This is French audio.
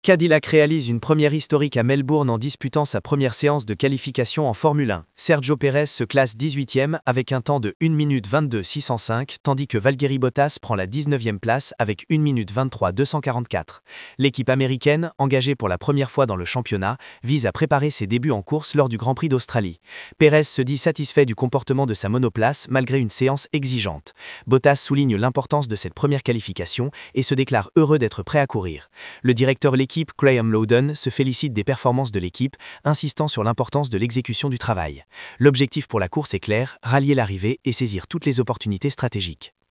Cadillac réalise une première historique à Melbourne en disputant sa première séance de qualification en Formule 1. Sergio Pérez se classe 18e avec un temps de 1 minute 22 605, tandis que Valtteri Bottas prend la 19e place avec 1 minute 23 244. L'équipe américaine, engagée pour la première fois dans le championnat, vise à préparer ses débuts en course lors du Grand Prix d'Australie. Pérez se dit satisfait du comportement de sa monoplace malgré une séance exigeante. Bottas souligne l'importance de cette première qualification et se déclare heureux d'être prêt à courir. Le directeur l'équipe Graham Lowden se félicite des performances de l'équipe, insistant sur l'importance de l'exécution du travail. L'objectif pour la course est clair, rallier l'arrivée et saisir toutes les opportunités stratégiques.